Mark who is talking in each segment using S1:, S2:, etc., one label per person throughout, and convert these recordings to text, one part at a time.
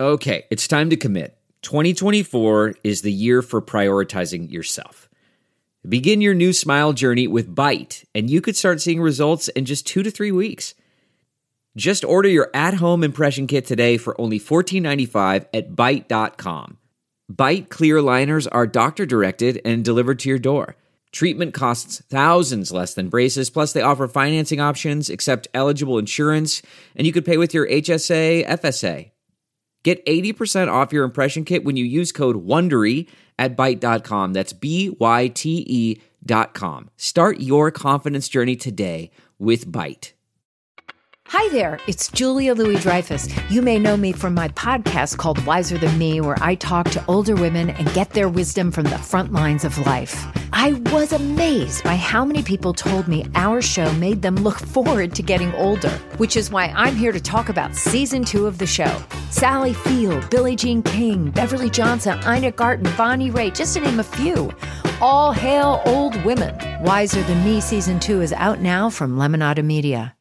S1: Okay, it's time to commit. 2024 is the year for prioritizing yourself. Begin your new smile journey with Byte, and you could start seeing results in just 2 to 3 weeks. Just order your at-home impression kit today for only $14.95 at Byte.com. Byte clear liners are doctor-directed and delivered to your door. Treatment costs thousands less than braces, plus they offer financing options, accept eligible insurance, and you could pay with your HSA, FSA. Get 80% off your impression kit when you use code WONDERY at Byte.com. That's BYTE.com. Start your confidence journey today with Byte.
S2: Hi there, it's Julia Louis-Dreyfus. You may know me from my podcast called Wiser Than Me, where I talk to older women and get their wisdom from the front lines of life. I was amazed by how many people told me our show made them look forward to getting older, which is why I'm here to talk about season 2 of the show. Sally Field, Billie Jean King, Beverly Johnson, Ina Garten, Bonnie Raitt, just to name a few. All hail old women. Wiser Than Me season 2 is out now from Lemonada Media.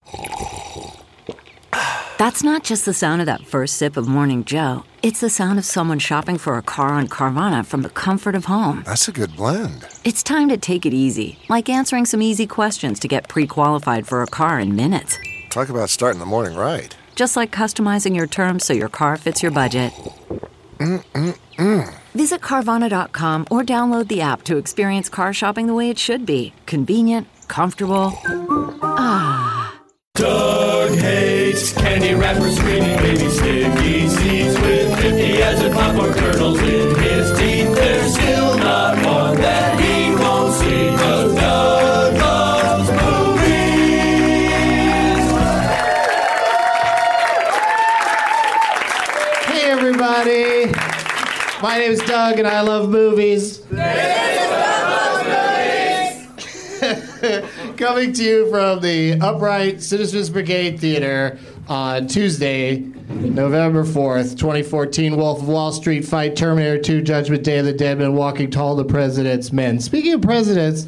S3: That's not just the sound of that first sip of Morning Joe. It's the sound of someone shopping for a car on Carvana from the comfort of home.
S4: That's a good blend.
S3: It's time to take it easy, like answering some easy questions to get pre-qualified for a car in minutes.
S4: Talk about starting the morning right.
S3: Just like customizing your terms so your car fits your budget. Visit Carvana.com or download the app to experience car shopping the way it should be. Convenient, comfortable.
S5: Doug hates candy wrappers, screaming baby sticky seeds with 50 as in popcorn kernels in his teeth. There's still not one that he won't see, 'cause Doug loves movies.
S6: Hey everybody, my name is Doug and I love movies. Coming to you from the Upright Citizens Brigade Theater on Tuesday, November 4th, 2014, Wolf of Wall Street Fight, Terminator 2, Judgment Day of the Dead Men Walking Tall, The President's Men. Speaking of presidents,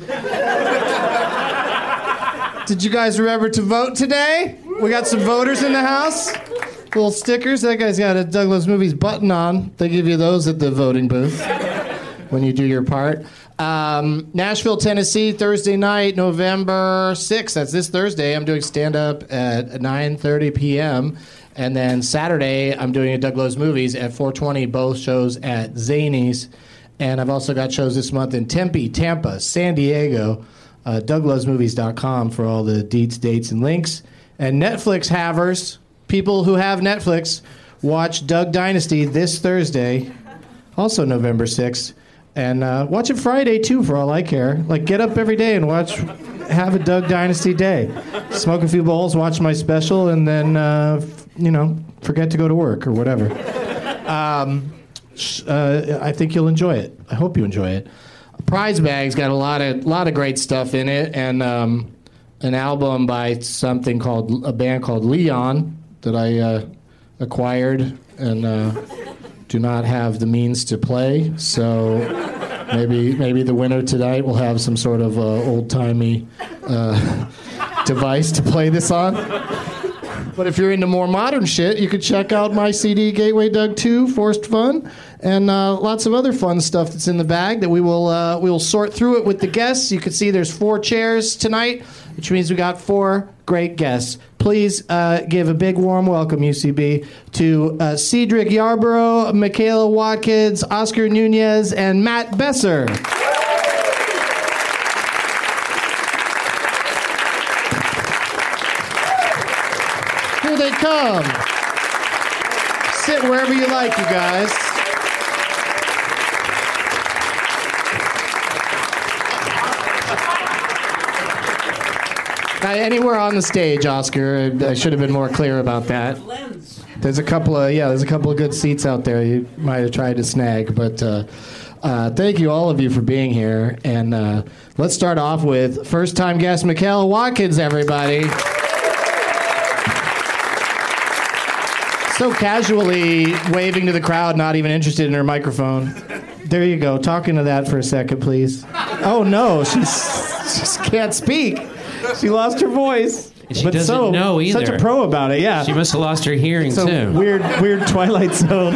S6: did you guys remember to vote today? We got some voters in the house. Little stickers. That guy's got a Doug Loves Movies button on. They give you those at the voting booth when you do your part. Nashville, Tennessee, Thursday night, November 6th. That's this Thursday. I'm doing stand-up at 9:30 p.m. And then Saturday, I'm doing a Doug Loves Movies at 4:20, both shows at Zanies. And I've also got shows this month in Tempe, Tampa, San Diego, DougLovesMovies.com for all the deets, dates, and links. And Netflix havers, people who have Netflix, watch Doug Dynasty this Thursday, also November 6th. And watch it Friday, too, for all I care. Like, get up every day and have a Doug Dynasty day. Smoke a few bowls, watch my special, and then, forget to go to work or whatever. I think you'll enjoy it. I hope you enjoy it. Prize Bag's got a lot of great stuff in it, and an album by a band called Leon that I acquired and do not have the means to play, so maybe the winner tonight will have some sort of old-timey device to play this on. But if you're into more modern shit, you could check out my CD, Gateway Doug 2, Forced Fun, and lots of other fun stuff that's in the bag that we will sort through it with the guests. You can see there's 4 chairs tonight, which means we got 4 great guests. Please give a big warm welcome, UCB, to Cedric Yarborough, Michaela Watkins, Oscar Nunez, and Matt Besser. Here they come. Sit wherever you like, you guys. Anywhere on the stage, Oscar. I should have been more clear about that. There's a couple of good seats out there you might have tried to snag, but thank you, all of you, for being here. And let's start off with first-time guest Michaela Watkins, everybody. So casually waving to the crowd, not even interested in her microphone. There you go. Talking to that for a second, please. Oh, no, she just can't speak. She lost her voice.
S7: And she
S6: but
S7: doesn't know either.
S6: Such a pro about it, yeah.
S7: She must have lost her hearing,
S6: so
S7: too.
S6: Weird Twilight Zone.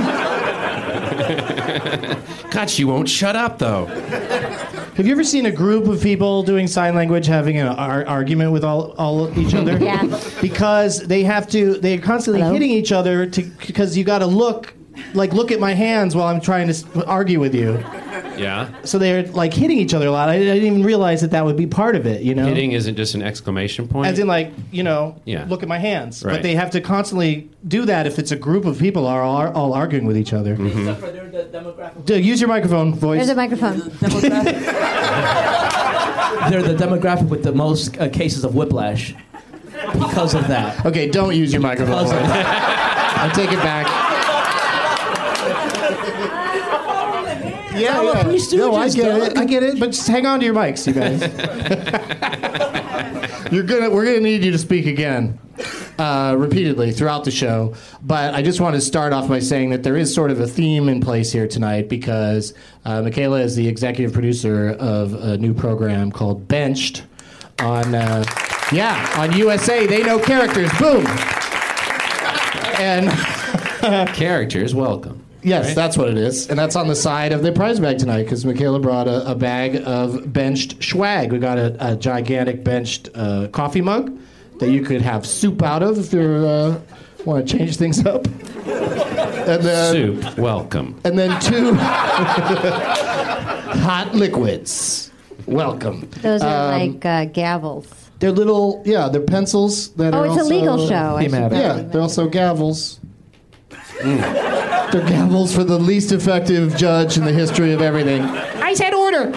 S7: God, she won't shut up, though.
S6: Have you ever seen a group of people doing sign language having an argument with all each other?
S8: Yeah.
S6: Because they're constantly hitting each other because you got to look at my hands while I'm trying to argue with you.
S7: Yeah.
S6: So they're like hitting each other a lot. I didn't even realize that would be part of it, you know?
S7: Hitting isn't just an exclamation point?
S6: As in, look at my hands.
S7: Right.
S6: But they have to constantly do that if it's a group of people are all arguing with each other.
S7: Mm-hmm.
S9: Except for they're the demographic.
S6: Use your microphone, voice.
S8: There's a microphone.
S9: They're the demographic with the most cases of whiplash because of that.
S6: Okay, don't use your microphone. I'll take it back. Yeah,
S9: yeah.
S6: No, I get it. But just hang on to your mics, you guys. We're gonna need you to speak again, repeatedly throughout the show. But I just want to start off by saying that there is sort of a theme in place here tonight because Michaela is the executive producer of a new program called Benched on USA. They know characters. Boom. And
S7: characters, welcome.
S6: Yes,
S7: right?
S6: That's what it is. And that's on the side of the prize bag tonight because Michaela brought a bag of benched swag. We got a gigantic benched coffee mug that you could have soup out of if you want to change things up. And then,
S7: soup, welcome.
S6: And then 2 hot liquids. Welcome.
S8: Those are like gavels.
S6: They're little, they're pencils that are
S8: it's
S6: also...
S8: a legal show.
S6: Yeah, they're also gavels. They're gavels for the least effective judge in the history of everything. I said order!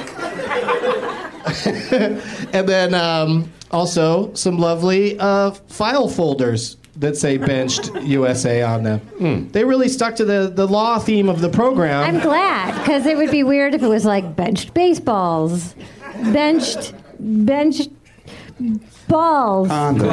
S6: And then also some lovely file folders that say Benched USA on them. They really stuck to the law theme of the program.
S8: I'm glad, because it would be weird if it was like benched baseballs, benched balls.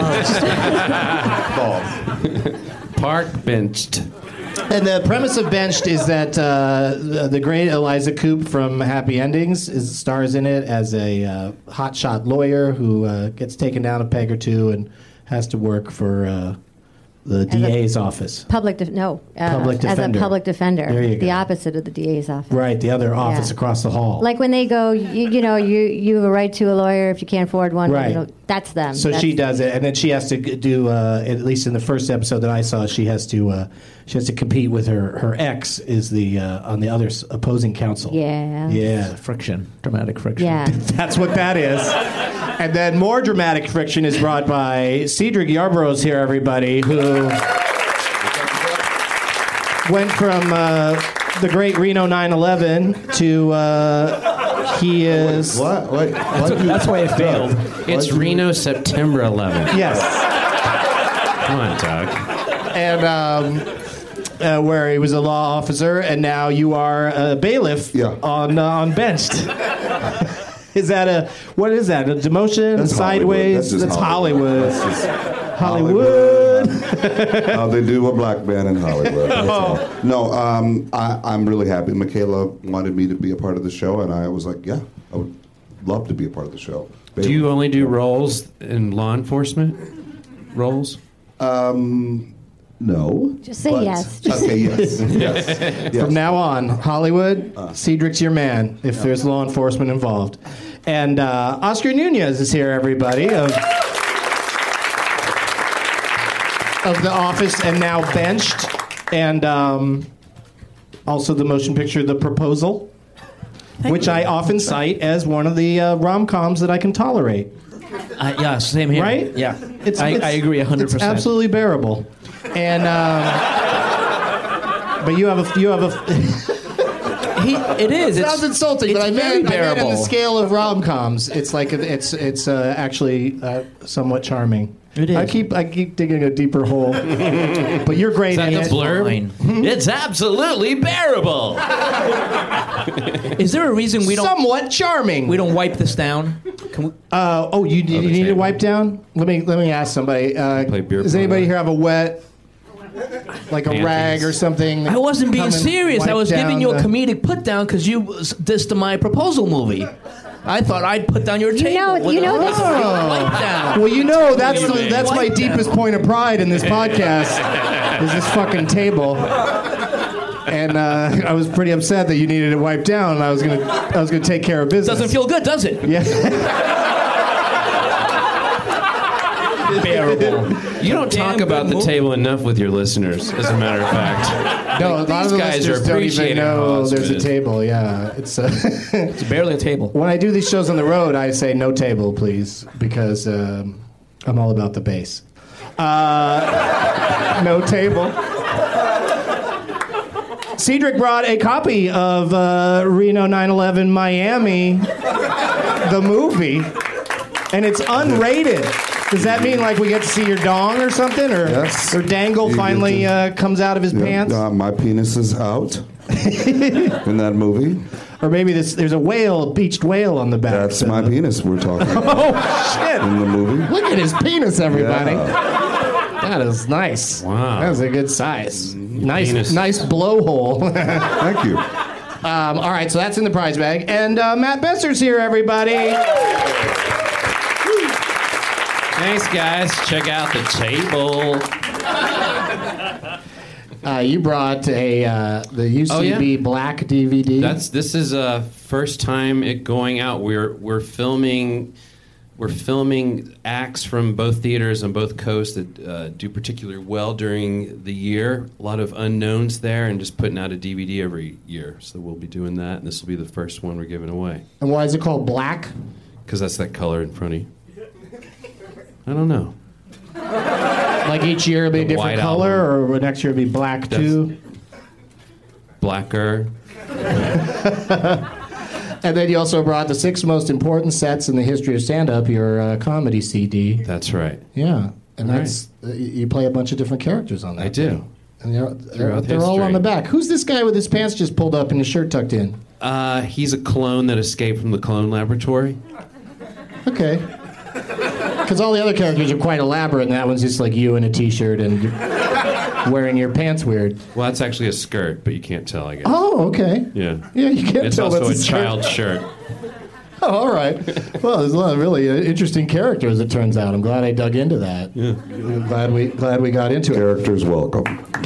S7: Park benched.
S6: And the premise of Benched is that the great Eliza Coupe from Happy Endings stars in it as a hotshot lawyer who gets taken down a peg or two and has to work for the DA's office.
S8: Public defender.
S6: As
S8: a public defender.
S6: There you go.
S8: The opposite of the DA's office.
S6: Right, the other office across the hall.
S8: Like when they go, you have a right to a lawyer if you can't afford one.
S6: Right.
S8: That's them.
S6: So she does it, and then she has to do. At least in the first episode that I saw, she has to compete with her ex is the on the other opposing counsel.
S8: Yeah.
S9: Friction, dramatic friction.
S8: Yeah.
S6: That's what that is. And then more dramatic friction is brought by Cedric Yarbrough's here, everybody, who went from the great Reno 9/11 to he is...
S4: What?
S9: That's why it failed.
S7: It's Reno, September 11th.
S6: Yes.
S7: Come on, Doug.
S6: And where he was a law officer, and now you are a bailiff on Benched. Is that what is that? A demotion?
S4: That's
S6: Sideways?
S4: Hollywood.
S6: That's Hollywood.
S4: That's just
S6: Hollywood.
S4: How they do a black man in Hollywood. That's all. No, I'm really happy. Michaela wanted me to be a part of the show, and I was like, yeah, I would love to be a part of the show.
S7: Do you only do roles in law enforcement? Roles?
S4: No.
S8: Just say yes.
S4: Okay, yes. Yes.
S6: From now on, Hollywood, Cedric's your man if there's law enforcement involved. And Oscar Nunez is here, everybody, of The Office and now Benched. And also the motion picture The Proposal, which I often cite as one of the rom-coms that I can tolerate.
S9: Yeah, same here.
S6: Right?
S9: Yeah. I agree 100%.
S6: It's absolutely bearable. And but you have a
S9: it is.
S6: It sounds insulting, but I meant
S9: bearable.
S6: on the scale of rom-coms, it's like it's actually somewhat charming.
S9: It is.
S6: I keep digging a deeper hole, but you're great.
S7: Is that the blurb? It's absolutely bearable.
S9: Is there a reason we don't
S6: somewhat charming?
S9: We don't wipe this down? Can we?
S6: You need to wipe down. Let me ask somebody. Does anybody here have a wet? Like a rag or something.
S9: I wasn't being serious. I was giving you a comedic put down because you dissed my Proposal movie. I thought I'd put down your table.
S8: You know this.
S6: Well, that's my deepest point of pride in this podcast is this fucking table. And I was pretty upset that you needed it wiped down, and I was gonna take care of business.
S9: Doesn't feel good, does it?
S6: Yeah.
S9: Bearable.
S7: You don't talk about the table enough with your listeners, as a matter of fact.
S6: No, a lot of the
S7: guys are
S6: listeners don't even
S7: appreciating how
S6: know
S7: awesome
S6: there's
S7: it
S6: a
S7: is.
S6: table. Yeah, it's
S9: It's barely a table.
S6: when I do these shows on the road, I say no table, please, because I'm all about the bass. No table. Cedric brought a copy of Reno 9/11 Miami, the movie, and it's unrated. Does that mean like we get to see your dong or something, or
S4: Yes.
S6: or Dangle
S4: You get
S6: finally comes out of his pants,
S4: My penis is out in that movie.
S6: or maybe there's a whale, a beached whale on the back?
S4: That's my penis we're talking about
S6: Oh shit!
S4: in the movie.
S6: Look at his penis, everybody.
S4: Yeah.
S6: That is nice.
S7: Wow.
S6: That was a good size. Nice,
S7: Penis.
S6: nice blowhole.
S4: Thank you.
S6: All right, so that's in the prize bag, and Matt Besser's here, everybody.
S7: Thanks, guys. Check out the table.
S6: You brought the UCB Black DVD.
S7: This is first time it going out. We're filming acts from both theaters on both coasts that do particularly well during the year. A lot of unknowns there, and just putting out a DVD every year. So we'll be doing that, and this will be the first one we're giving away.
S6: And why is it called Black?
S7: Because that's that color in front of you. I don't know.
S6: Like each year it'll be a
S7: The
S6: different
S7: white
S6: color,
S7: album.
S6: or next year it'll be black too?
S7: Blacker.
S6: And then you also brought the 6 most important sets in the history of stand-up, your comedy CD.
S7: That's right.
S6: Yeah, and that's you play a bunch of different characters on that.
S7: I do.
S6: thing. And
S7: Throughout
S6: they're all on
S7: history.
S6: the back. Who's this guy with his pants just pulled up and his shirt tucked in?
S7: He's a clone that escaped from the clone laboratory.
S6: Okay. Because all the other characters are quite elaborate, and that one's just like you in a t-shirt and wearing your pants weird.
S7: Well, that's actually a skirt, but you can't tell, I guess.
S6: Oh, okay.
S7: Yeah.
S6: Yeah, you can't
S7: It's
S6: tell
S7: also
S6: that's
S7: a
S6: skirt.
S7: child's shirt.
S6: Oh, all right. Well, there's a lot of really interesting characters, it turns out. I'm glad I dug into that.
S7: Yeah.
S6: Glad we got into it.
S4: Characters welcome.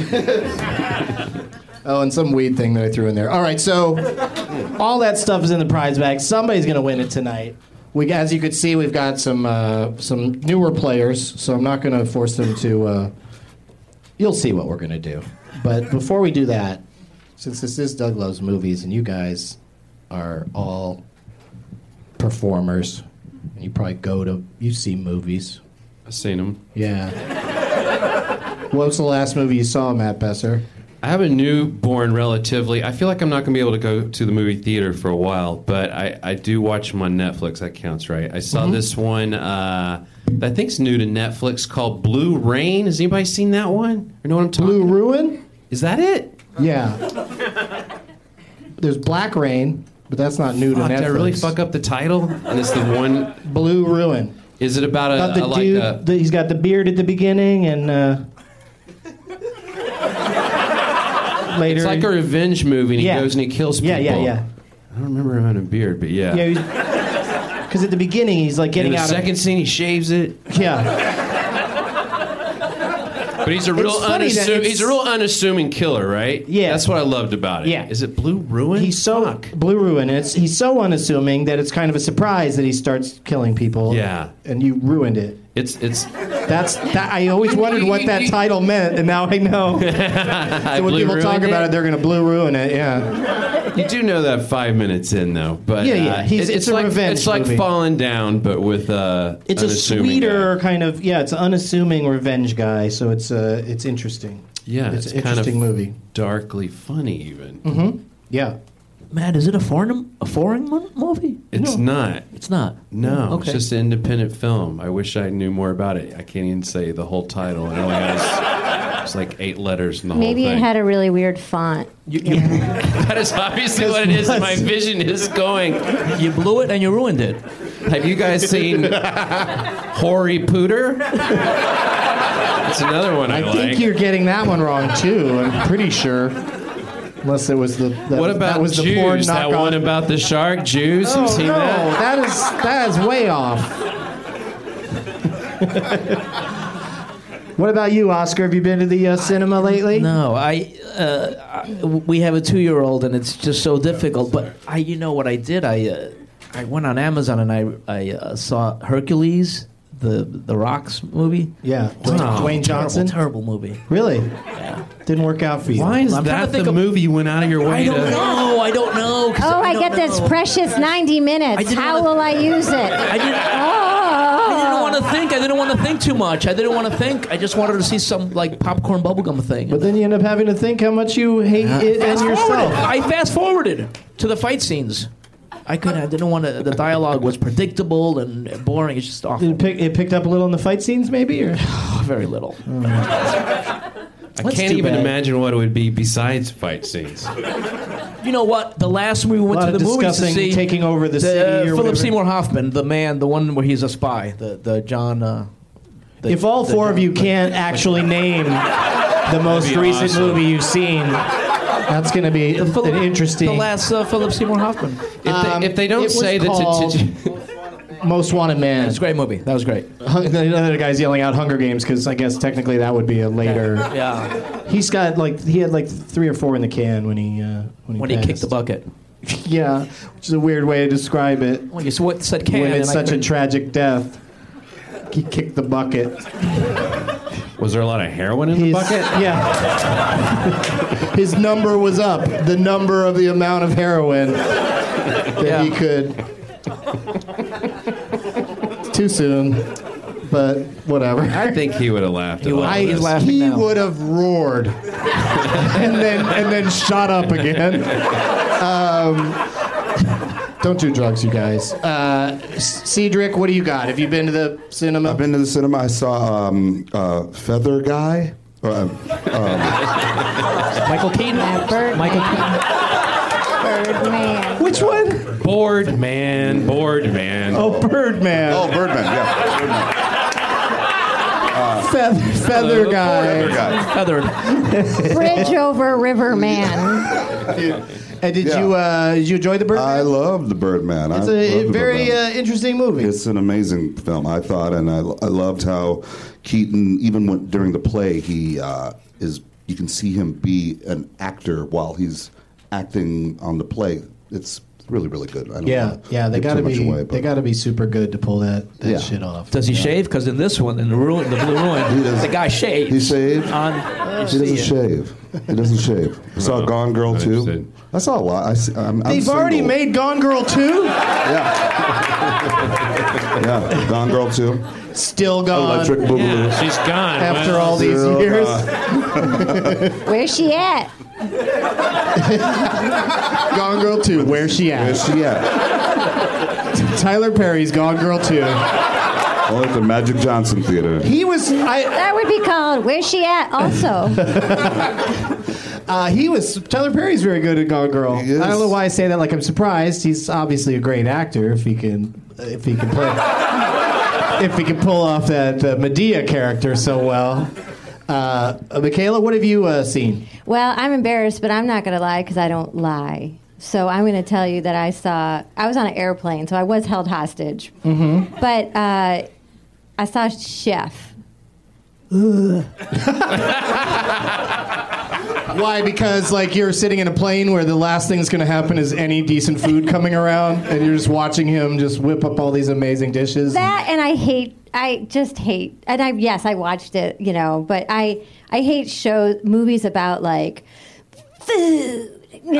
S6: Oh, and some weed thing that I threw in there. All right, so all that stuff is in the prize bag. Somebody's going to win it tonight. As you can see, we've got some newer players, so I'm not going to force them to. You'll see what we're going to do. But before we do that, since this is Doug Loves Movies, and you guys are all performers, and you probably you see movies.
S7: I've seen them.
S6: Yeah. What was the last movie you saw, Matt Besser?
S7: I have a newborn relatively. I feel like I'm not going to be able to go to the movie theater for a while, but I do watch them on Netflix. That counts, right? I saw this one that I think's new to Netflix called Blue Rain. Has anybody seen that one? Or know what I'm talking
S6: Blue Ruin?
S7: Is that it?
S6: Yeah. There's Black Rain, but that's not new to Netflix.
S7: Did I really fuck up the title? And it's the one.
S6: Blue Ruin.
S7: Is it about
S6: Got the dude, he's got the beard at the beginning, and later.
S7: It's like a revenge movie, and he goes and he kills people.
S6: Yeah.
S7: I don't remember him having a beard, but yeah.
S6: Yeah, because at the beginning he's like getting
S7: In the
S6: out.
S7: second scene, he shaves it.
S6: Yeah.
S7: But he's a real unassuming killer, right?
S6: Yeah.
S7: That's what I loved about it.
S6: Yeah.
S7: Is it Blue Ruin?
S6: He's so Blue Ruin. He's so unassuming that it's kind of a surprise that he starts killing people.
S7: Yeah.
S6: And you ruined it.
S7: It's
S6: I always wondered what that title meant, and now I know. So when people talk about it, they're going to Blue Ruin it. Yeah.
S7: You do know that 5 minutes in, though. But
S6: Yeah. It's a
S7: like
S6: revenge
S7: It's like
S6: movie.
S7: Falling Down, but with
S6: It's a
S7: unassuming
S6: sweeter
S7: guy.
S6: kind of it's an unassuming revenge guy. So it's interesting.
S7: Yeah,
S6: it's an
S7: kind of
S6: interesting movie.
S7: darkly funny even.
S6: Mm-hmm. Yeah.
S9: Matt, is it a foreign movie?
S7: It's not.
S9: It's not.
S7: No,
S9: Okay.
S7: it's just an independent film. I wish I knew more about it. I can't even say the whole title. It only has it's like 8 letters in the
S8: Maybe
S7: whole
S8: it
S7: thing.
S8: had a really weird font.
S7: That is obviously what it is. My vision is going.
S9: You blew it and you ruined it.
S7: Have you guys seen Hoary Pooter? That's another one I like.
S6: think you're getting that one wrong too. I'm pretty sure. Unless it was
S7: what about
S6: was the
S7: Jews?
S6: porn
S7: That
S6: knockoff.
S7: one about the shark? Jews?
S6: Oh,
S7: You've seen
S6: no,
S7: that?
S6: that is way off. What about you, Oscar? Have you been to the cinema lately?
S9: No, we have a 2-year-old, and it's just so difficult. But you know what I did? I went on Amazon and I saw Hercules, the Rock's movie.
S6: Yeah, Dwayne Johnson.
S9: Terrible movie.
S6: Really? Yeah. Didn't work out for you.
S7: Why is
S9: I'm trying to
S7: that
S9: think
S7: the
S9: of-
S7: movie you went out of your way
S9: I don't
S7: to...
S9: know. I don't know.
S8: Oh, I get this precious 90 minutes. How will I use it?
S9: I didn't want to think. I didn't want to think too much. I didn't want to think. I just wanted to see some like popcorn bubblegum thing.
S6: But then you end up having to think how much you hate it and yourself.
S9: I fast forwarded to the fight scenes. I didn't want to. The dialogue was predictable and boring. It's just awful.
S6: It picked up a little in the fight scenes, maybe, or
S9: very little.
S7: I can't even imagine what it would be besides fight scenes.
S9: You know what? The last movie we went
S6: A lot
S9: to
S6: of
S9: the movies to
S6: discussing
S9: see,
S6: taking over the city or
S9: Philip
S6: whatever.
S9: Seymour Hoffman, the one where he's a spy, the John.
S6: If all four of you can't actually name the most
S7: That'd be
S6: recent
S7: awesome.
S6: movie you've seen, that's going to be an interesting.
S9: The last Philip Seymour Hoffman.
S7: If they don't
S6: it was
S7: say that
S6: called Most Wanted Man.
S9: It's a great movie. That was great.
S6: The other guy's yelling out Hunger Games because I guess technically that would be a later.
S9: Yeah.
S6: He had 3 or 4 in the can when he
S9: When he kicked the bucket.
S6: Yeah, which is a weird way to describe it.
S9: Well, you said can.
S6: When it's
S9: and I
S6: such a
S9: couldn't-
S6: tragic death. He kicked the bucket.
S7: Was there a lot of heroin in the bucket?
S6: Yeah. His number was up. The number of the amount of heroin that he could. Too soon, but whatever.
S7: I think he would have laughed at all of
S9: He's
S7: this.
S9: laughing
S6: He
S9: now.
S6: would have roared and then shot up again. Don't do drugs, you guys. Cedric, what do you got? Have you been to the cinema?
S4: I've been to the cinema. I saw Feather Guy.
S9: Michael Keaton.
S8: Birdman.
S9: Michael Keaton.
S8: Birdman.
S6: Which one?
S7: Bored man.
S6: Oh, Birdman.
S4: Oh, Birdman, yeah.
S6: Feather guy.
S4: Feather Guy.
S9: Feathered.
S8: Bridge over River Man.
S6: And did you enjoy the Birdman?
S4: I love the Birdman.
S6: It's
S4: I
S6: a
S4: love the
S6: very
S4: Birdman.
S6: interesting movie.
S4: It's an amazing film, I thought, and I loved how Keaton, even during the play, he you can see him be an actor while he's acting on the play. It's really, really good. I don't
S6: Yeah, they
S4: give
S6: got to
S4: too much
S6: be
S4: away, but-
S6: they got to be super good to pull that
S4: Yeah.
S6: shit off.
S9: Does he shave? Because in this one, in the Blue Ruin,
S4: does-
S9: the guy shaves.
S4: He shaved?
S9: On,
S4: He doesn't shave. He doesn't shave. I saw Gone Girl
S7: not
S4: 2.
S7: interested.
S4: I saw a lot. I'm
S6: They've already
S4: single.
S6: made Gone Girl 2?
S4: Yeah, Gone Girl 2.
S6: Still gone.
S4: Electric Boogaloo.
S7: Yeah, she's gone.
S6: After
S7: Well,
S6: all these
S4: Still
S6: years.
S8: Where's she at?
S6: Gone Girl 2, where's she at?
S4: Where's she at?
S6: Tyler Perry's Gone Girl 2.
S4: Well, at the Magic Johnson Theater.
S6: He was
S8: That would be called Where's She At also.
S6: Tyler Perry's very good at Gone Girl.
S4: He is.
S6: I don't know why I say that like I'm surprised. He's obviously a great actor if he can pull off that Medea character so well. Michaela, what have you seen?
S8: Well, I'm embarrassed, but I'm not going to lie because I don't lie. So I'm going to tell you that I was on an airplane, so I was held hostage. Mm-hmm. But I saw Chef.
S6: Why? Because like you're sitting in a plane where the last thing that's going to happen is any decent food coming around, and you're just watching him just whip up all these amazing dishes.
S8: That and I just hate, and I watched it, but I hate movies about like food. like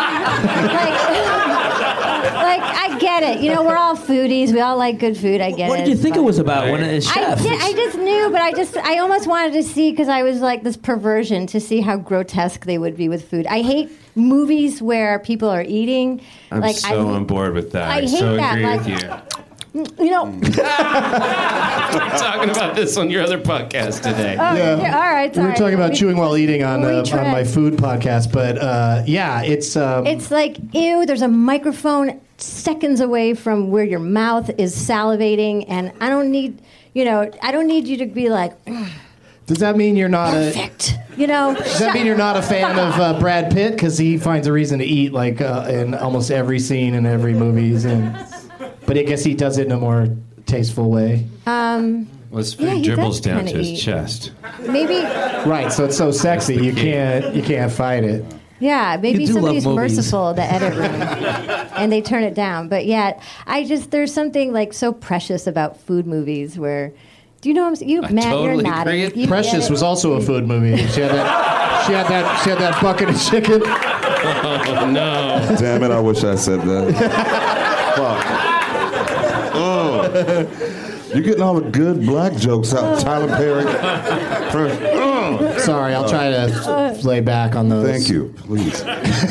S8: I get it. We're all foodies. We all like good food. I get it.
S9: What did you think it was about when it's Chef?
S8: I just knew, but I almost wanted to see because I was like this perversion to see how grotesque they would be with food. I hate movies where people are eating.
S7: I'm on board with that.
S8: I hate
S7: so
S8: that,
S7: agree
S8: like-
S7: with you.
S8: We're
S7: We're talking about this on your other podcast today.
S8: all right.
S6: We were talking about chewing while eating on
S8: we tried.
S6: my food podcast, but it's
S8: It's like, ew, there's a microphone seconds away from where your mouth is salivating, and I don't need you to be like,
S6: Does that mean you're not
S8: perfect. You know.
S6: Does that mean you're not a fan of Brad Pitt? Because he finds a reason to eat like in almost every scene in every movie he's in. But I guess he does it in a more tasteful way.
S7: Well, his food dribbles down to his
S8: eat.
S7: chest.
S8: Maybe.
S6: Right, so it's so sexy you can't fight it.
S8: Yeah, maybe
S9: You do
S8: somebody's
S9: love movies.
S8: merciful in the edit room, and they turn it down. But yeah, there's something like so precious about food movies where. Do you know what I'm saying? Matt,
S7: totally
S8: you're nodding.
S7: agree.
S8: You
S6: Precious
S8: get it.
S6: was also a food movie. She had that bucket of chicken.
S7: Oh, no.
S4: Damn it! I wish I said that. Fuck. Oh. You're getting all the good black jokes out, Tyler Perry.
S6: Sorry, I'll try to lay back on those.
S4: Thank you, please.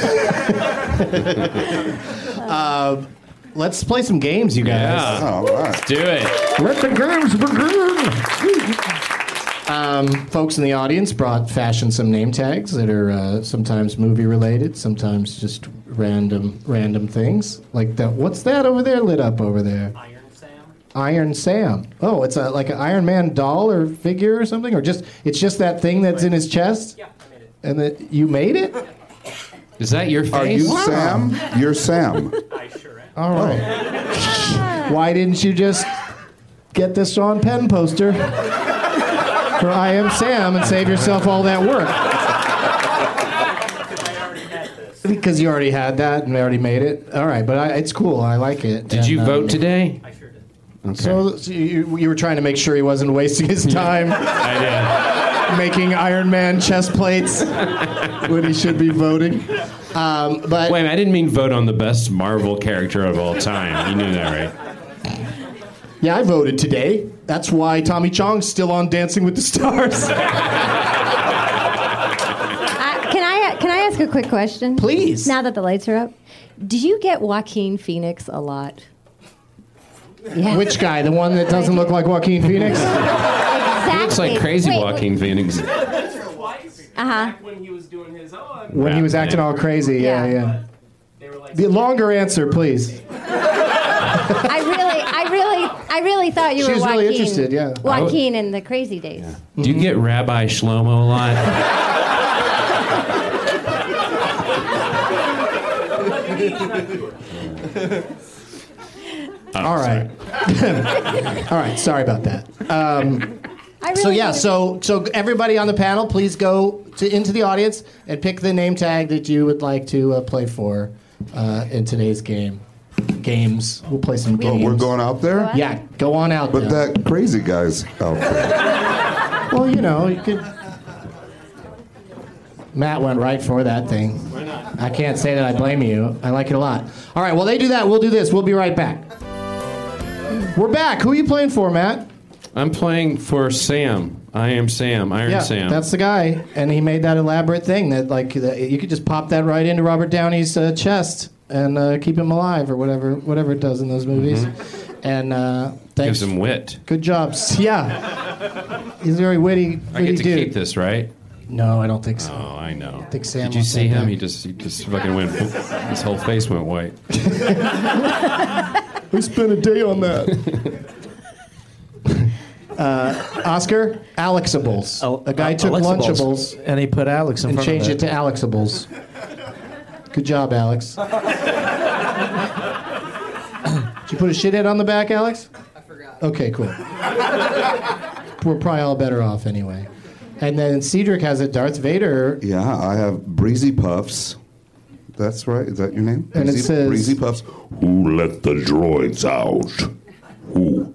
S6: Let's play some games, you guys.
S7: Yeah.
S4: All right.
S7: Let's do it.
S6: Let the games begin. Folks in the audience fashioned some name tags that are sometimes movie related, sometimes just random things like that. What's that over there lit up over there? Iron Sam. Oh, it's like an Iron Man doll or figure or something, or it's just that thing that's in his chest. Yeah, I made it. And that you made it?
S7: Is that your face?
S4: Are you Sam? You're Sam.
S6: All right. Why didn't you just get this Sean Penn poster for I Am Sam and save yourself all that work? Because you already had that and already made it. All right, but it's cool. I like it.
S7: Did you vote today?
S6: Okay. So you were trying to make sure he wasn't wasting his time
S7: I
S6: making Iron Man chest plates when he should be voting. But
S7: Wait, I didn't mean vote on the best Marvel character of all time. You knew that, right?
S6: yeah, I voted today. That's why Tommy Chong's still on Dancing with the Stars.
S8: Can I ask a quick question?
S6: Please.
S8: Now that the lights are up, do you get Joaquin Phoenix a lot? Yeah.
S6: Which guy? The one that doesn't look like Joaquin Phoenix?
S8: Exactly.
S7: He looks like crazy
S8: Wait,
S7: Joaquin Phoenix.
S10: When he was doing his own.
S6: When he was acting all crazy, yeah.
S10: They were like,
S6: The longer answer, please.
S8: I really thought you
S6: She
S8: were
S6: was
S8: Joaquin.
S6: really interested, yeah.
S8: Joaquin in the Crazy Days.
S7: Do you get Rabbi Shlomo a lot?
S6: All right. All right, sorry about that. So everybody on the panel, please go into the audience and pick the name tag that you would like to play for in today's games. We'll play some games.
S4: Oh, we're going out there?
S6: Yeah, go on out
S4: But
S6: there.
S4: that crazy guy's out there.
S6: Well, you could... Matt went right for that thing. Why not? I can't say that I blame you. I like it a lot. All right, while they do that, we'll do this. We'll be right back. We're back. Who are you playing for, Matt?
S7: I'm playing for Sam. I Am Sam. Iron Sam.
S6: That's the guy, and he made that elaborate thing that you could just pop that right into Robert Downey's chest and keep him alive or whatever it does in those movies.
S7: Mm-hmm.
S6: And thanks.
S7: Gives him wit.
S6: Good job. Yeah, he's a very witty
S7: I get to
S6: dude.
S7: keep this, right?
S6: No, I don't think so.
S7: Oh, I know.
S6: I think Sam
S7: Did you
S6: will
S7: see
S6: take
S7: him?
S6: that.
S7: He just fucking went. His whole face went white.
S6: We spent a day on that. Oscar, Alexables. A guy took Lunchables
S9: and he put Alex in
S6: and
S9: front
S6: changed
S9: of
S6: it to Alexables. Good job, Alex. Did you put a shithead on the back, Alex? I forgot. Okay, cool. We're probably all better off anyway. And then Cedric has a Darth Vader.
S4: Yeah, I have Breezy Puffs. That's right. Is that your name?
S6: And it says-
S4: Breezy Puffs. Who let the droids out? Who?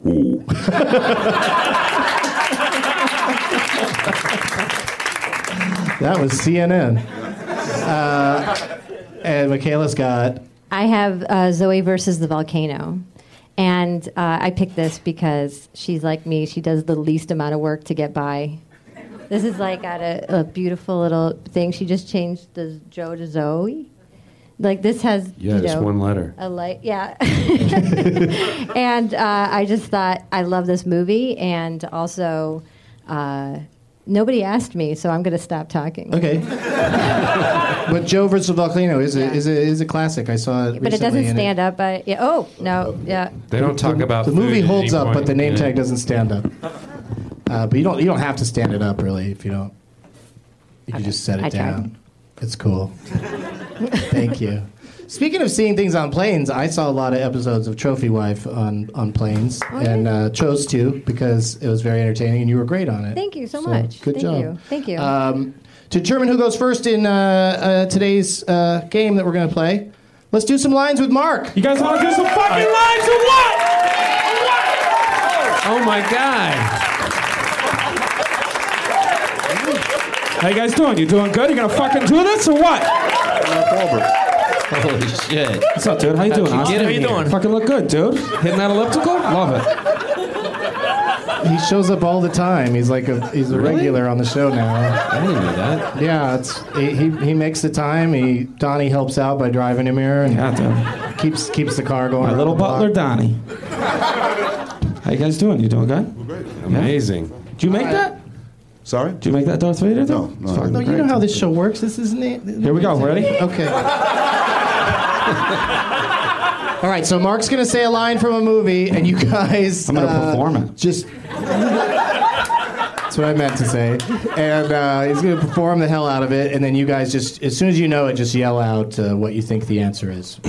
S6: That was CNN. And Michaela's got...
S8: I have Zoe versus the volcano. And I picked this because she's like me. She does the least amount of work to get by. This is like got a beautiful little thing. She just changed the Joe to Zoe. Like this has
S7: just one letter.
S8: A light, yeah. And I just thought I love this movie, and also nobody asked me, so I'm going to stop talking.
S6: Okay. But Joe versus Volcano is a classic. I saw it recently.
S8: But it doesn't
S6: and
S8: stand up. Oh no, yeah.
S7: They don't talk about
S6: the
S7: food
S6: movie
S7: at
S6: holds
S7: any
S6: up,
S7: point.
S6: but the name
S7: Yeah.
S6: tag doesn't stand up. But you don't have to stand it up really if you don't. You can just set it down. It's cool. Thank you. Speaking of seeing things on planes, I saw a lot of episodes of Trophy Wife on planes, and chose to because it was very entertaining, and you were great on it.
S8: Thank you so much.
S6: Good job.
S8: Thank you.
S6: To determine who goes first in today's game that we're going to play, let's do some lines with Mark.
S11: You guys want to do some fucking lines or what?
S7: Oh my God.
S11: How you guys doing? You doing good? You gonna fucking do this or what?
S7: Holy shit.
S11: What's up, dude? How you doing?
S7: How you doing?
S11: Fucking look good, dude. Hitting that elliptical? Love it.
S6: He shows up all the time. He's like he's a regular on the show now.
S7: I didn't know that.
S6: Yeah, he makes the time. Donnie helps out by driving him here and keeps the car going.
S11: My little butler, Donnie. How you guys doing? You doing good?
S4: Great.
S7: Amazing.
S11: Did you make that?
S4: Sorry?
S11: Did you make that Darth Vader?
S4: No.
S6: No, you know how this show works. This isn't it.
S11: Here we go. Ready?
S6: Okay. All right, so Mark's going to say a line from a movie, and you guys...
S11: I'm going to perform it.
S6: That's what I meant to say. And he's going to perform the hell out of it, and then you guys just, as soon as you know it, just yell out what you think the answer is.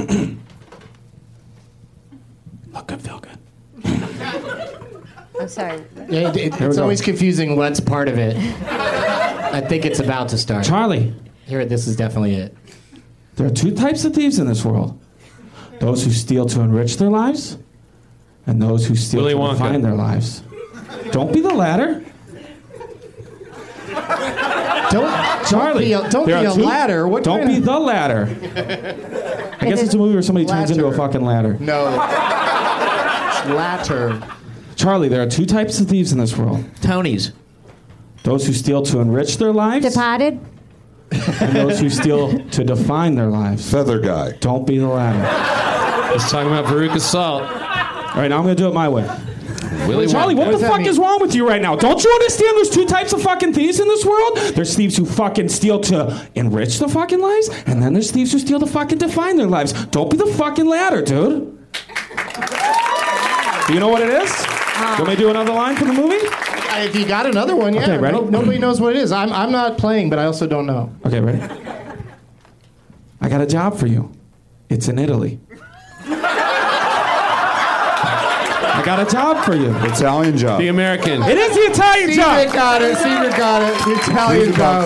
S11: Look good, feel good.
S8: I'm sorry.
S6: Yeah, it's always confusing what's part of it. I think it's about to start.
S11: Charlie.
S6: Here, this is definitely it.
S11: There are two types of thieves in this world. Those who steal to enrich their lives, and those who steal
S7: Willy
S11: to
S7: Wonka.
S11: define their lives. Don't be the latter.
S6: Don't be a ladder. What
S11: don't be the ladder. I guess it's a movie where somebody turns into a fucking ladder.
S6: No. It's latter.
S11: Charlie, there are two types of thieves in this world.
S9: Townies.
S11: Those who steal to enrich their lives,
S8: Departed.
S11: and those who steal to define their lives.
S4: Feather guy.
S11: Don't be the latter.
S7: Let's talk about Veruca Salt.
S11: All right, now I'm going to do it my way. Charlie, what the
S6: does that
S11: fuck
S6: mean?
S11: is wrong with you right now? Don't you understand there's two types of fucking thieves in this world? There's thieves who fucking steal to enrich their fucking lives, and then there's thieves who steal to fucking define their lives. Don't be the fucking latter, dude. Do you know what it is? Want me to do another line from the movie?
S6: If you got another one, yeah.
S11: Okay, ready?
S6: Nobody knows what it is. I'm not playing, but I also don't know.
S11: Okay, ready? I got a job for you. It's in Italy. I got a job for you.
S4: Italian job.
S7: The American.
S11: It is the Italian job.
S6: Secret got it. The Italian job.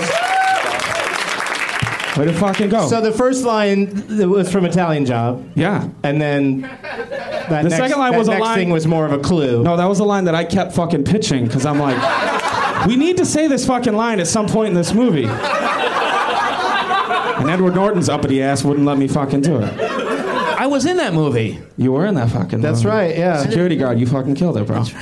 S11: Way to fucking go.
S6: So the first line was from Italian Job,
S11: Yeah.
S6: and then
S11: The second line was a
S6: next
S11: line.
S6: thing was more of a clue.
S11: No, that was a line that I kept fucking pitching because I'm like, we need to say this fucking line at some point in this movie. And Edward Norton's uppity ass wouldn't let me fucking do it.
S9: I was in that movie.
S11: You were in that fucking
S6: That's
S11: movie.
S6: right, yeah.
S11: Security guard, you fucking killed it, bro.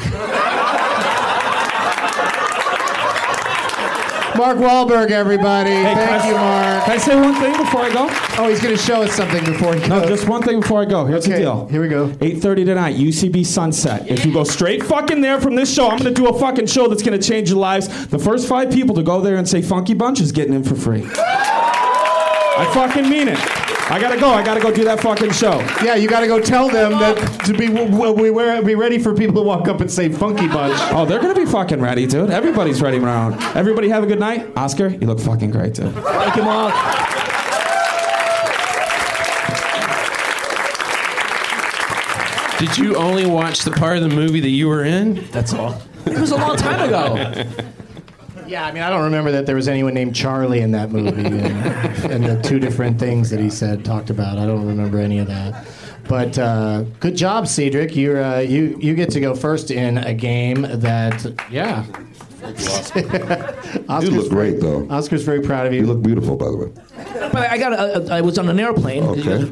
S6: Mark Wahlberg, everybody. Thank you, Mark.
S11: Can I say one thing before I go?
S6: Oh, he's going to show us something before he goes.
S11: No, just one thing before I go. Here's the deal.
S6: Here we go.
S11: 8:30 tonight, UCB Sunset. If you go straight fucking there from this show, I'm going to do a fucking show that's going to change your lives. The first 5 people to go there and say Funky Bunch is getting in for free. I fucking mean it. I gotta go. I gotta go do that fucking show.
S6: Yeah, you got to go tell them that to be ready for people to walk up and say Funky Bunch.
S11: Oh, they're gonna be fucking ready, dude. Everybody's ready around. Everybody have a good night. Oscar, you look fucking great, dude.
S9: Thank you, Mark.
S7: Did you only watch the part of the movie that you were in?
S9: That's all. It was a long time ago.
S6: Yeah, I mean, I don't remember that there was anyone named Charlie in that movie, and the two different things that he talked about. I don't remember any of that. But good job, Cedric. You get to go first in a game that, yeah.
S4: You look great, though.
S6: Oscar's very proud of you.
S4: You look beautiful, by the way.
S9: But I was on an airplane.
S4: Okay,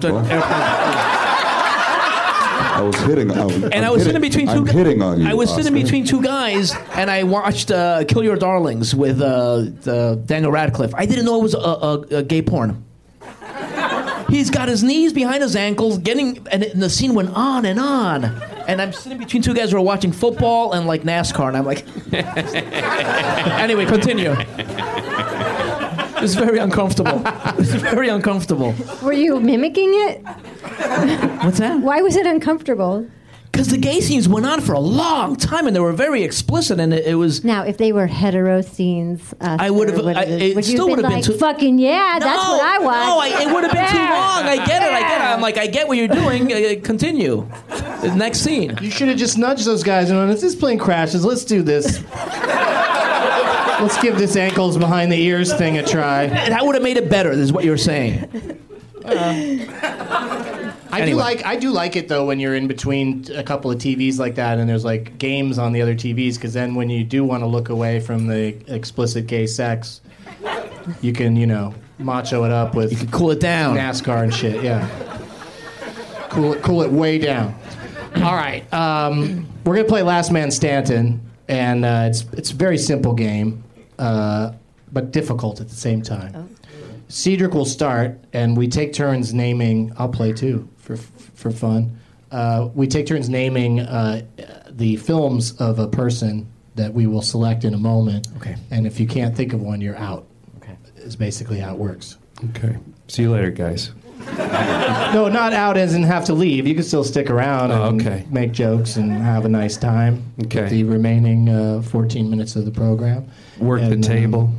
S4: I was hitting.
S9: And I was sitting between two.
S4: I'm hitting on you.
S9: I was sitting
S4: Oscar.
S9: between two guys, and I watched "Kill Your Darlings" with Daniel Radcliffe. I didn't know it was a gay porn. He's got his knees behind his ankles, and the scene went on, and I'm sitting between two guys who are watching football and like NASCAR, and I'm like, anyway, continue. It's very uncomfortable. It's very uncomfortable.
S8: Were you mimicking it?
S9: What's that?
S8: Why was it uncomfortable?
S9: because the gay scenes went on for a long time and they were very explicit, and it was.
S8: Now, if they were hetero scenes,
S9: I would have. It still would have been
S8: too. Fucking yeah,
S9: no,
S8: that's what I want.
S9: No, it would have been too long. I get it. I'm like, I get what you're doing. Continue. The next scene.
S6: You should have just nudged those guys and went, "If this plane crashes, let's do this. Let's give this ankles behind the ears thing a try."
S9: That would have made it better. Is what you're saying.
S6: I do like it though when you're in between a couple of TVs like that and there's like games on the other TVs, because then when you do want to look away from the explicit gay sex, you can macho it up with.
S9: You can cool it down.
S6: NASCAR and shit. Yeah. Cool it way down. All right, we're gonna play Last Man Stanton, and it's a very simple game, but difficult at the same time. Oh. Cedric will start, and we take turns naming. I'll play too for fun. We take turns naming the films of a person that we will select in a moment.
S9: Okay.
S6: And if you can't think of one, you're out. Okay. Is basically how it works.
S7: Okay. See you later, guys.
S6: No, not out as in have to leave. You can still stick around and make jokes and have a nice time.
S7: Okay.
S6: The remaining 14 minutes of the program.
S7: Work the table.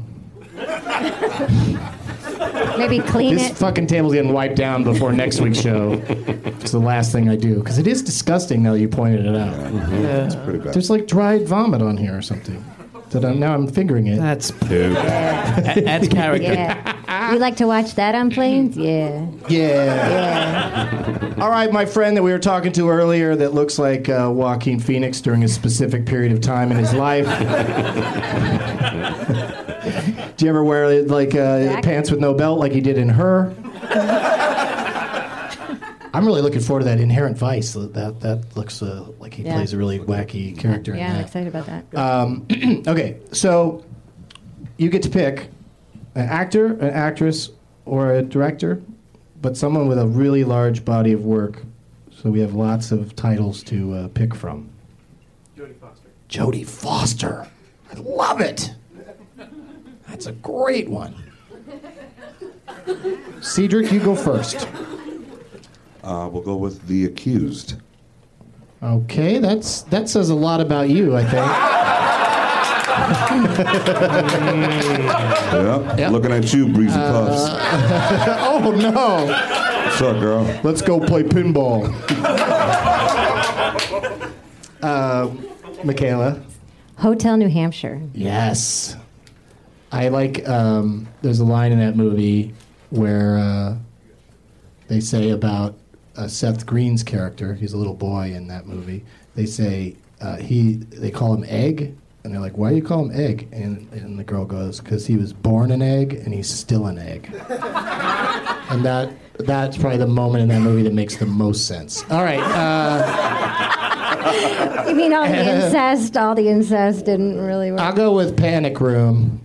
S8: Maybe clean
S6: this fucking table's getting wiped down before next week's show. It's the last thing I do. Because it is disgusting now that you pointed it out.
S4: Yeah. It's pretty bad.
S6: There's like dried vomit on here or something. Now I'm fingering it.
S9: That's poop. That's character.
S8: Yeah. You like to watch that on planes? Yeah.
S6: Yeah. All right, my friend that we were talking to earlier that looks like Joaquin Phoenix during a specific period of time in his life. Do you ever wear like pants with no belt like he did in Her? I'm really looking forward to that Inherent Vice. That looks like he plays a really wacky character.
S8: Yeah, I'm excited about that.
S6: Okay, so you get to pick an actor, an actress, or a director, but someone with a really large body of work. So we have lots of titles to pick from.
S10: Jodie Foster.
S6: Jodie Foster. I love it. That's a great one. Cedric, you go first.
S4: We'll go with The Accused.
S6: Okay, that says a lot about you, I think.
S4: Yep. Looking at you, Breezy Puffs.
S6: Oh, no.
S4: What's up, girl?
S6: Let's go play pinball. Michaela?
S8: Hotel New Hampshire.
S6: Yes. I like, there's a line in that movie where they say about Seth Green's character, he's a little boy in that movie, they say, they call him Egg, and they're like, why do you call him Egg? And the girl goes, because he was born an egg, and he's still an egg. And that's probably the moment in that movie that makes the most sense. All right.
S8: You mean all the incest didn't really work?
S6: I'll go with Panic Room.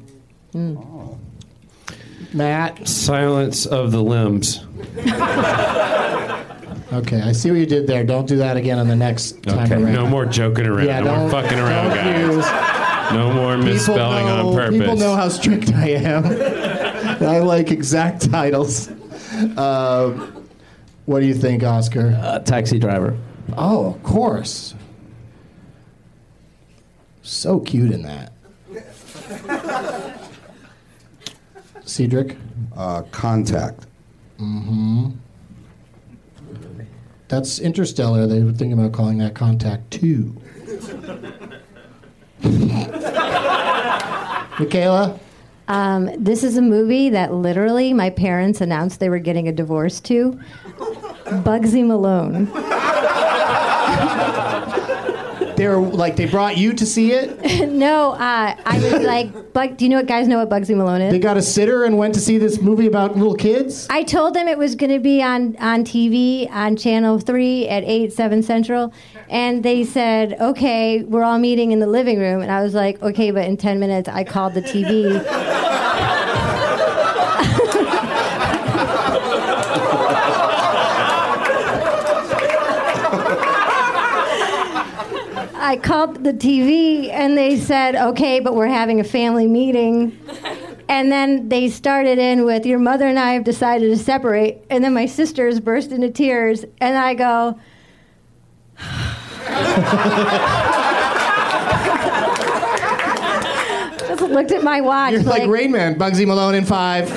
S6: Matt?
S7: Silence of the Limbs.
S6: Okay, I see what you did there. Don't do that again on the next time around.
S7: No more joking around.
S6: Yeah,
S7: no more fucking around, guys. No more misspelling on purpose.
S6: People know how strict I am. I like exact titles. What do you think, Oscar?
S9: Taxi Driver.
S6: Oh, of course. So cute in that. Cedric?
S4: Contact.
S6: Mm-hmm. That's Interstellar. They were thinking about calling that Contact 2. Michaela?
S8: This is a movie that literally my parents announced they were getting a divorce to. Bugsy Malone.
S6: They brought you to see it?
S8: No, I was like, do you know what Bugsy Malone is?
S6: They got a sitter and went to see this movie about little kids?
S8: I told them it was going to be on TV on Channel 3 at 8/7 Central, and they said, okay, we're all meeting in the living room. And I was like, okay, but in 10 minutes I called the TV. I called the TV and they said, okay, but we're having a family meeting. And then they started in with, your mother and I have decided to separate. And then my sisters burst into tears. And I go, Just looked at my watch.
S6: You're like Rain Man, Bugsy Malone in 5.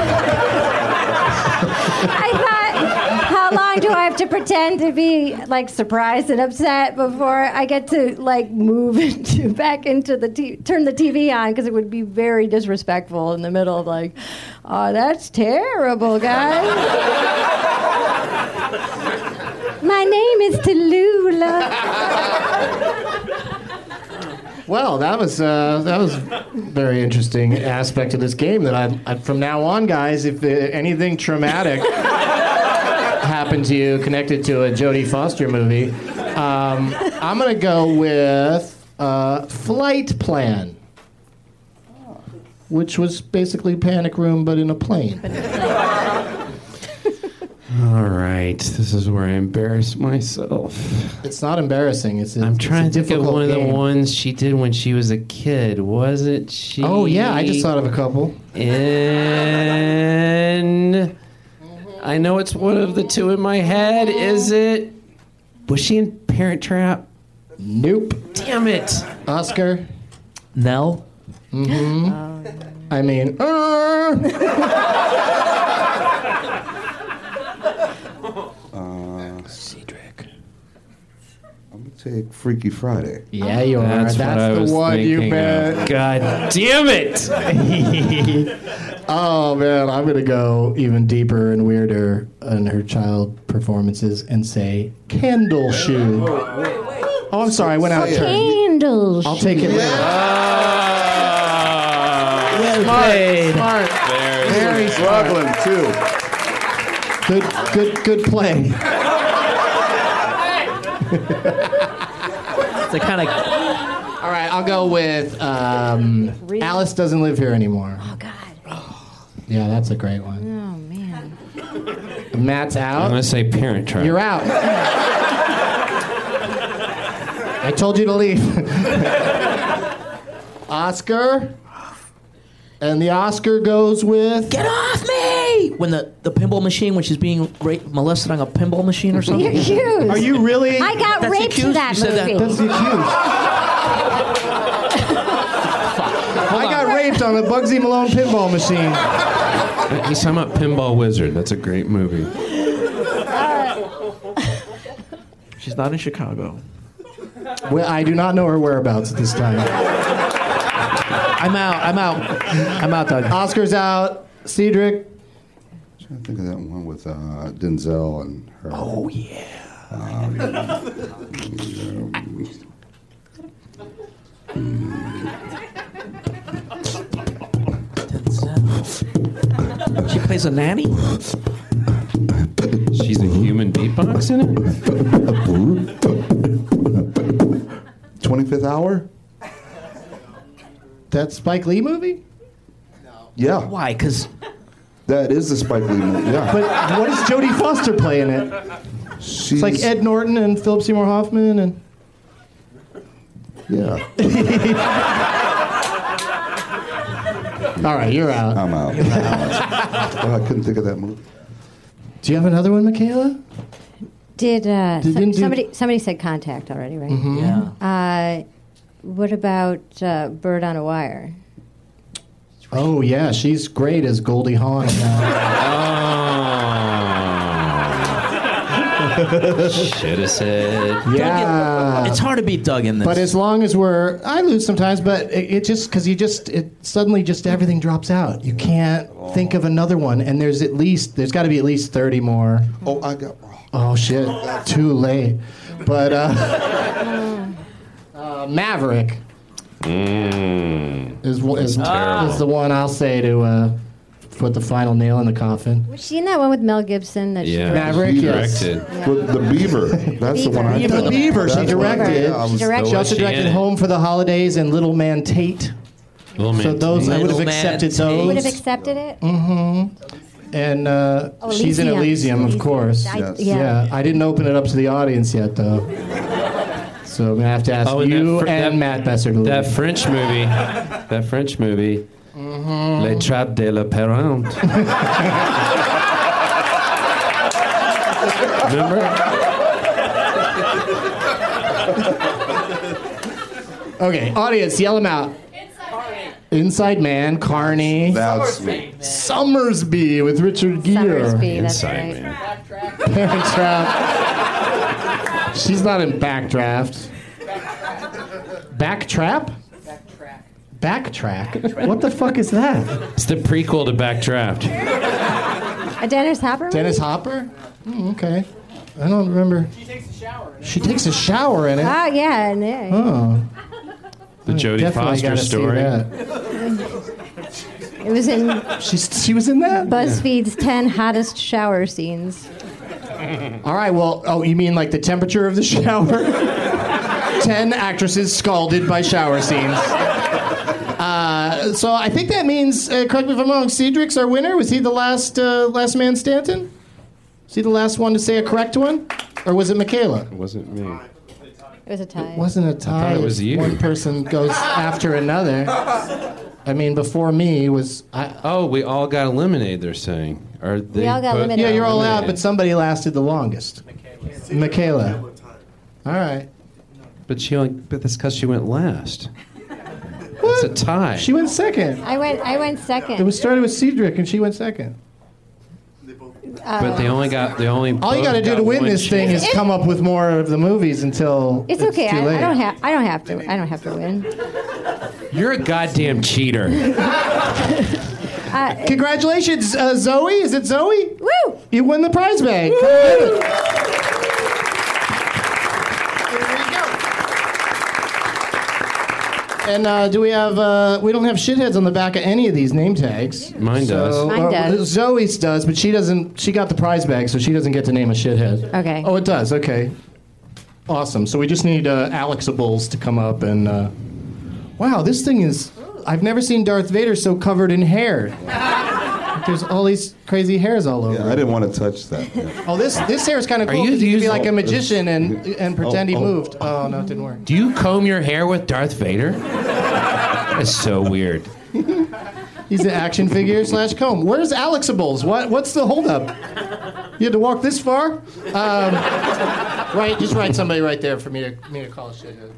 S8: I thought, how long do I have to pretend to be like surprised and upset before I get to like move back into turn the TV on, because it would be very disrespectful in the middle of like, oh, that's terrible, guys. My name is Tallulah.
S6: Well, that was a very interesting aspect of this game. That I from now on, guys, if anything traumatic happened to you connected to a Jodie Foster movie, I'm gonna go with Flight Plan, which was basically Panic Room but in a plane.
S7: All right, this is where I embarrass myself.
S6: It's not embarrassing.
S7: I'm trying to think of one of the
S6: game.
S7: ones she did when she was a kid. Wasn't she?
S6: Oh yeah, I just thought of a couple.
S7: And I know it's one of the two in my head. Is it? Was she in Parent Trap?
S6: Nope.
S7: Damn it.
S6: Oscar?
S9: Nell?
S6: Mm-hmm. I mean,
S4: Cedric. I'm gonna take Freaky Friday.
S6: Yeah, you are.
S7: That's what I was
S6: the one you
S7: thinking
S6: bet.
S7: of. God damn it!
S6: Oh man, I'm gonna go even deeper and weirder in her child performances and say Candle Shoe. Oh, I'm sorry, I went out of turn.
S8: Candle.
S6: I'll take it later. Smart. Very
S4: Struggling too.
S6: Good play.
S9: It's a kind of.
S6: All right, I'll go with Alice Doesn't Live Here Anymore.
S8: Oh God.
S6: Yeah, that's a great one.
S8: Oh man.
S6: Matt's out.
S7: I'm gonna say Parent Trap.
S6: You're out. I told you to leave. Oscar. And the Oscar goes with...
S9: Get off me! When the pinball machine, when she's being molested on a pinball machine or something.
S8: You're accused.
S6: Are you really?
S8: I got
S9: That's
S8: raped in
S9: accused?
S8: that
S9: You said that.
S8: movie.
S6: That's the accused. I got raped on a Bugsy Malone pinball machine.
S7: He's talking about Pinball Wizard. That's a great movie.
S9: She's not in Chicago.
S6: Well, I do not know her whereabouts at this time.
S9: I'm out, Doug.
S6: Oscar's out. Cedric.
S4: I'm trying to think of that one with Denzel and her.
S9: Oh, yeah. She plays a nanny?
S7: She's a human beatbox in it?
S4: 25th Hour?
S6: That Spike Lee movie?
S4: Yeah.
S9: Why? Because
S4: That is the Spike Lee movie, yeah.
S6: But what does Jodie Foster play in it?
S4: She's,
S6: It's like Ed Norton and Philip Seymour Hoffman and...
S4: Yeah.
S6: All right, you're out.
S4: I'm out. Oh, I couldn't think of that movie.
S6: Do you have another one, Michaela?
S8: Did
S6: Didn't do-
S8: somebody said Contact already, right?
S6: Mm-hmm.
S9: yeah.
S8: What about Bird on a Wire?
S6: Oh, yeah, she's great as Goldie Hawn.
S7: Should have said.
S6: Yeah.
S9: It's hard to beat Doug in this.
S6: But as long as I lose sometimes, but it just, because it suddenly just everything drops out. You can't think of another one, and there's got to be at least 30 more.
S4: Oh, I got wrong.
S6: Oh, shit. Too late. But, Maverick is the one I'll say to put the final nail in the coffin.
S8: Was she in that one with Mel Gibson? That
S7: Yeah.
S6: Maverick,
S7: She
S6: yes.
S7: directed.
S4: With the Beaver. That's the one I
S6: The Beaver, she
S4: That's what I-
S6: directed.
S4: yeah, I was-
S8: She directed.
S6: She also
S7: Was she
S6: directed
S7: in it?
S6: Home for the Holidays and Little Man Tate.
S7: Little Man
S6: So those, I would have
S9: Little Man
S6: accepted
S9: Tate.
S8: Would have
S6: those.
S8: accepted it?
S6: And she's in Elysium, of course.
S8: Yes.
S6: Yeah, I didn't open it up to the audience yet, though. So I'm going to have to ask
S7: Oh, and
S6: you
S7: that fr-
S6: and
S7: that-
S6: Matt Besser to leave.
S7: That French movie. Les Trappes de la Parente. Remember?
S6: Okay, audience, yell them out. Inside Man, Carney.
S4: That's me.
S6: Summersby with Richard Gere.
S8: Summersby, that's
S7: Inside
S8: right.
S7: Man.
S6: Parent Trap. She's not in Backdraft. Backtrap? Backtrack? What the fuck is that?
S7: It's the prequel to Backdraft.
S8: A Dennis Hopper movie?
S6: Dennis Hopper? Okay. I don't remember. She takes a shower in it.
S8: Oh, yeah. And, yeah.
S6: Oh.
S7: The Jodie
S6: Definitely
S7: Foster
S6: gotta see
S7: story.
S6: that.
S8: It was in
S6: She was in that?
S8: BuzzFeed's 10 hottest shower scenes.
S6: All right, well, you mean like the temperature of the shower? 10 actresses scalded by shower scenes. So I think that means, correct me if I'm wrong, Cedric's our winner. Was he the last man Stanton? Was he the last one to say a correct one? Or was it Michaela?
S7: It wasn't me.
S8: It was a tie.
S6: It wasn't a tie.
S7: I thought it was you.
S6: One person goes after another. I mean, before me was...
S7: Oh, we all got eliminated, they're saying. Are they
S8: We all got
S7: both-
S8: eliminated.
S6: Yeah, you're all out, but somebody lasted the longest. Michaela. All right.
S7: But that's because she went last. It's a tie.
S6: She went second.
S8: I went second.
S6: It was started with Cedric, and she went second.
S7: But they only
S6: All you
S7: both
S6: got to do
S7: got
S6: to win
S7: one
S6: this thing
S7: chance.
S6: is come up with more of the movies until
S8: It's okay.
S6: too late.
S8: I don't have to. I don't have to win.
S7: You're a goddamn cheater.
S6: Congratulations, Zoe. Is it Zoe?
S8: Woo!
S6: You won the prize bag. And do we have? We don't have shitheads on the back of any of these name tags.
S7: Mine does.
S8: Mine does.
S6: Zoe's does, but she doesn't. She got the prize bag, so she doesn't get to name a shithead.
S8: Okay.
S6: Oh, it does. Okay. Awesome. So we just need Alexables to come up and. Wow, this thing is. I've never seen Darth Vader so covered in hair. There's all these crazy hairs all over.
S4: Yeah, I didn't want to touch that. Yeah.
S6: Oh, this hair is kind of
S7: Are
S6: cool.
S7: you
S6: 'Cause you could be
S7: using-
S6: like a magician and pretend he moved. Oh no, it didn't work.
S7: Do you comb your hair with Darth Vader? That's so weird.
S6: He's an action figure / comb. Where's Alexables? What's the holdup? You had to walk this far? Right, just write somebody right there for me to call a shithead.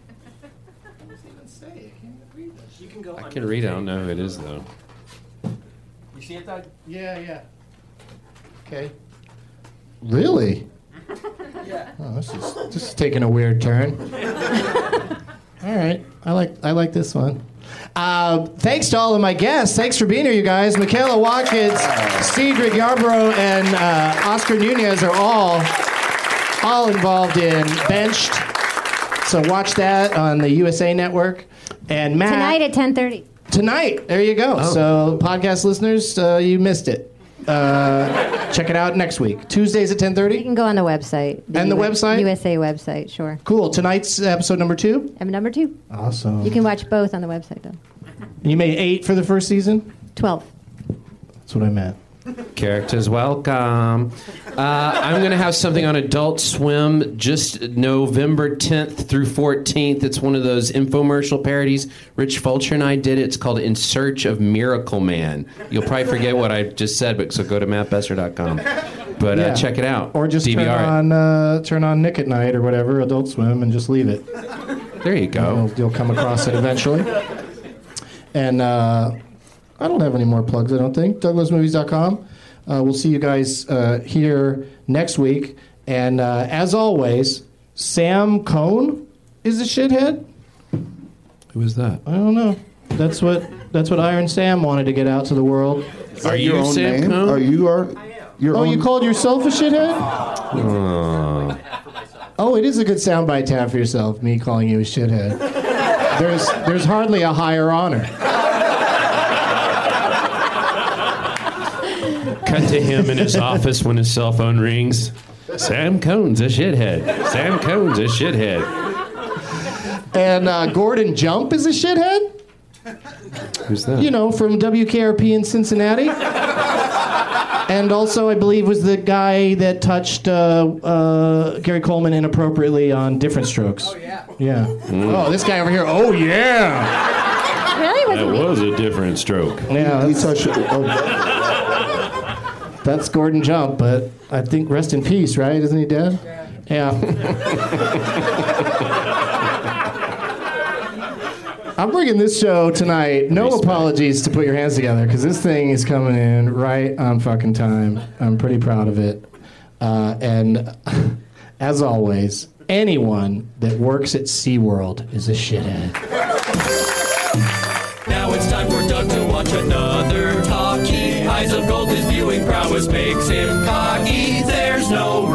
S7: I can read it. I don't know who it is, though.
S10: You see it, Doug?
S6: Yeah. Okay. Really? Oh, this is taking a weird turn. All right, I like this one. Thanks to all of my guests. Thanks for being here, you guys. Michaela Watkins, Cedric Yarbrough, and Oscar Nunez are all involved in Benched. So watch that on the USA Network. And Matt
S8: Tonight at 10:30.
S6: Tonight, there you go. So podcast listeners, you missed it. Check it out next week. Tuesdays at
S8: You
S6: 10:30.
S8: can go on the website.
S6: And the website?
S8: USA website, sure.
S6: Cool. Tonight's episode number 2.
S8: And number 2.
S6: Awesome.
S8: You can watch both on the website, though.
S6: You made 8 for the first season?
S8: 12.
S6: That's what I meant.
S7: Characters welcome. I'm going to have something on Adult Swim just November 10th through 14th. It's one of those infomercial parodies. Rich Fulcher and I did it. It's called In Search of Miracle Man. You'll probably forget what I just said, but so go to mattbesser.com. But
S6: Yeah.
S7: check it out.
S6: Or just turn on Nick at Night or whatever, Adult Swim, and just leave it.
S7: There you go.
S6: You'll come across it eventually. And I don't have any more plugs, I don't think. DouglasMovies.com. We'll see you guys here next week. And as always, Sam Cohn is a shithead?
S7: Who is that?
S6: I don't know. That's what Iron Sam wanted to get out to the world.
S7: Are you
S4: Your own
S7: Sam
S4: name?
S7: Cohn?
S4: Are you your
S6: Oh,
S4: own?
S6: you called yourself a shithead? Oh, it is a good soundbite to have for yourself, me calling you a shithead. There's hardly a higher honor.
S7: Cut to him in his office when his cell phone rings. Sam Cohn's a shithead. Sam Cohn's a shithead.
S6: And Gordon Jump is a shithead?
S7: Who's that?
S6: You know, from WKRP in Cincinnati. And also, I believe, was the guy that touched Gary Coleman inappropriately on Different Strokes. Oh, yeah. Yeah. Oh, this guy over here. Oh, yeah.
S8: Really?
S7: That was a different stroke.
S6: Yeah,
S4: He
S6: that's,
S4: touched.
S6: that's Gordon Jump, but I think rest in peace, right? Isn't he dead? Yeah. I'm bringing this show tonight. No apologies to put your hands together because this thing is coming in right on fucking time. I'm pretty proud of it. And as always, anyone that works at SeaWorld is a shithead.
S5: Now it's time for Doug to watch another talkie. Eyes of gold, his viewing prowess makes him cocky. There's no